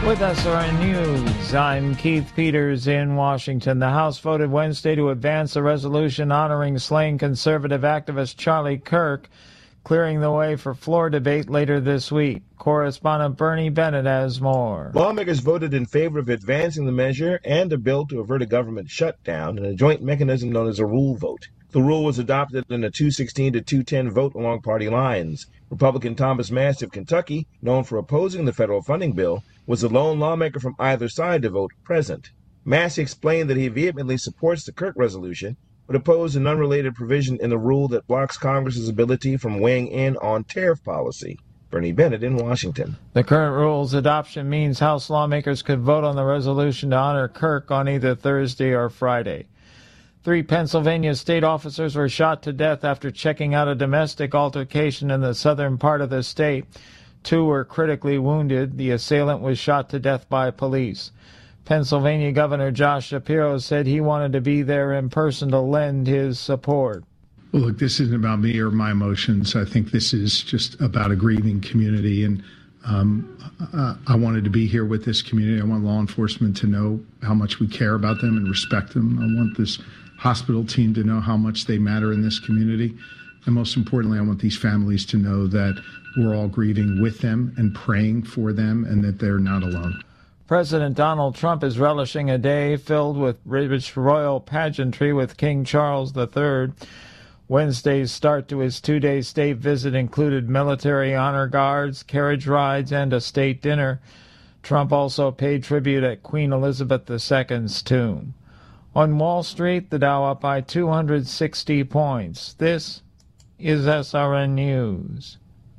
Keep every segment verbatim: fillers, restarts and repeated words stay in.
With S R N News, I'm Keith Peters in Washington. The House voted Wednesday to advance a resolution honoring slain conservative activist Charlie Kirk, clearing the way for floor debate later this week. Correspondent Bernie Bennett has more. Lawmakers voted in favor of advancing the measure and a bill to avert a government shutdown in a joint mechanism known as a rule vote. The rule was adopted in a two sixteen to two ten vote along party lines. Republican Thomas Massie of Kentucky, known for opposing the federal funding bill, was the lone lawmaker from either side to vote present. Massie explained that he vehemently supports the Kirk resolution, but opposed an unrelated provision in the rule that blocks Congress's ability from weighing in on tariff policy. Bernie Bennett in Washington. The current rule's adoption means House lawmakers could vote on the resolution to honor Kirk on either Thursday or Friday. Three Pennsylvania state officers were shot to death after checking out a domestic altercation in the southern part of the state. Two were critically wounded. The assailant was shot to death by police. Pennsylvania Governor Josh Shapiro said he wanted to be there in person to lend his support. Well, look, this isn't about me or my emotions. I think this is just about a grieving community, and um, uh, I wanted to be here with this community. I want law enforcement to know how much we care about them and respect them. I want this hospital team to know how much they matter in this community. And most importantly, I want these families to know that we're all grieving with them and praying for them and that they're not alone. President Donald Trump is relishing a day filled with rich royal pageantry with King Charles the Third. Wednesday's start to his two-day state visit included military honor guards, carriage rides, and a state dinner. Trump also paid tribute at Queen Elizabeth the Second's tomb. On Wall Street, the Dow up by two hundred sixty points. This is S R N News.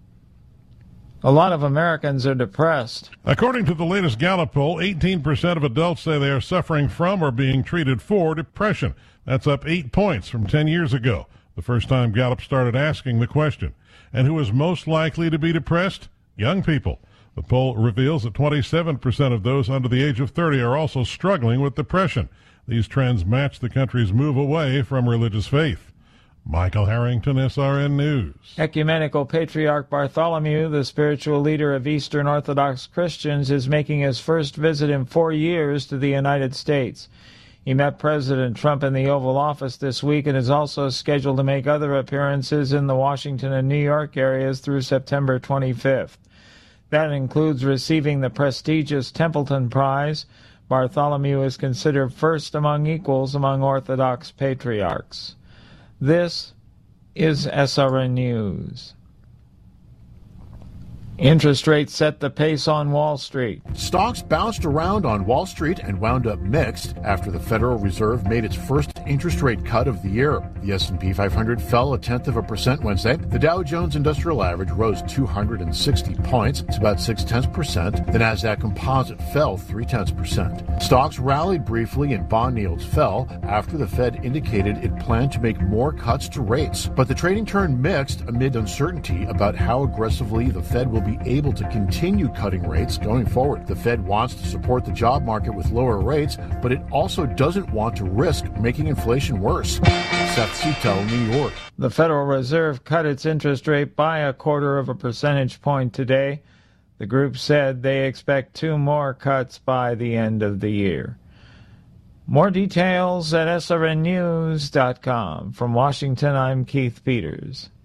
A lot of Americans are depressed. According to the latest Gallup poll, eighteen percent of adults say they are suffering from or being treated for depression. That's up eight points from ten years ago, the first time Gallup started asking the question. And who is most likely to be depressed? Young people. The poll reveals that twenty-seven percent of those under the age of thirty are also struggling with depression. These trends match the country's move away from religious faith. Michael Harrington, S R N News. Ecumenical Patriarch Bartholomew, the spiritual leader of Eastern Orthodox Christians, is making his first visit in four years to the United States. He met President Trump in the Oval Office this week and is also scheduled to make other appearances in the Washington and New York areas through September twenty-fifth. That includes receiving the prestigious Templeton Prize. Bartholomew is considered first among equals among Orthodox patriarchs. This is S R N News. Interest rates set the pace on Wall Street. Stocks bounced around on Wall Street and wound up mixed after the Federal Reserve made its first interest rate cut of the year. The S and P five hundred fell a tenth of a percent Wednesday. The Dow Jones Industrial Average rose two hundred sixty points. It's about six tenths percent. The Nasdaq Composite fell three tenths percent. Stocks rallied briefly and bond yields fell after the Fed indicated it planned to make more cuts to rates. But the trading turned mixed amid uncertainty about how aggressively the Fed will be able to continue cutting rates going forward. The Fed wants to support the job market with lower rates, but it also doesn't want to risk making inflation worse. Seth Sutell, New York. The Federal Reserve cut its interest rate by a quarter of a percentage point today. The group said they expect two more cuts by the end of the year. More details at S R N news dot com. From Washington, I'm Keith Peters.